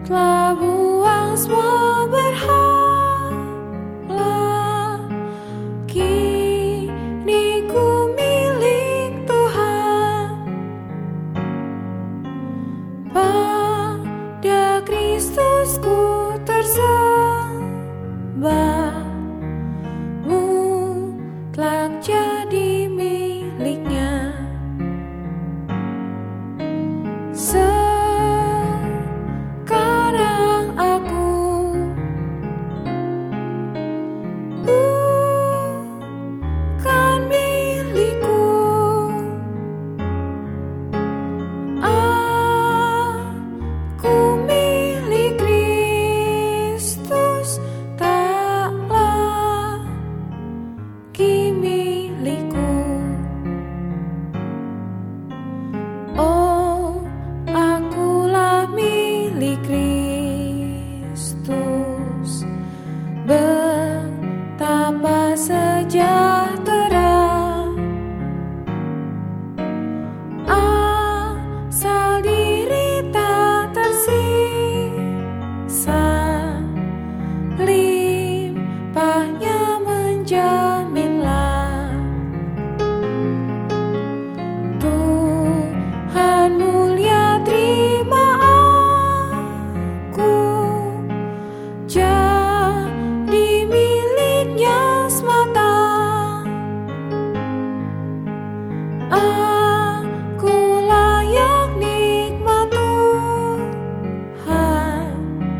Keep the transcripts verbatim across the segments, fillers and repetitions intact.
telah buang semua berhala, kini ku milik Tuhan. Pada Kristus ku tersembah, mutlak jadi miliknya. Sekarang aku bukan milikku, aku milik Kristus, tak lagi milikku. Oh, akulah milik Kristus, betapa sejahtera. Asal diri tak tersisa, limpahnya menjaminlah. Tuhan mulia, terima aku jadi miliknya semata. Aku layak nikmat Tuhan,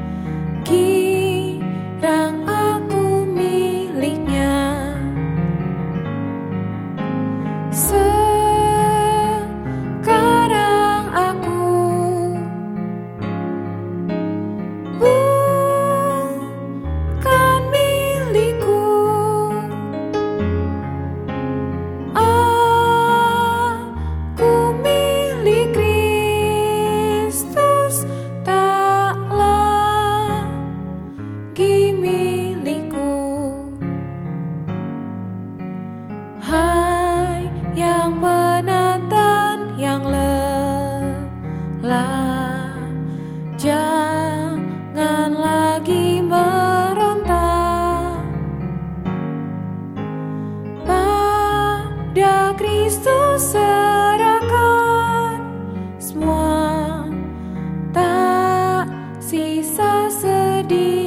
kirang aku miliknya. Sekarang aku bukan milikku, aku milik Kristus, tak lagi milikku. Hai yang penat dan yang lelah, jangan lagi meronta. Pada Kristus serahkan semua, tak sisa sedih.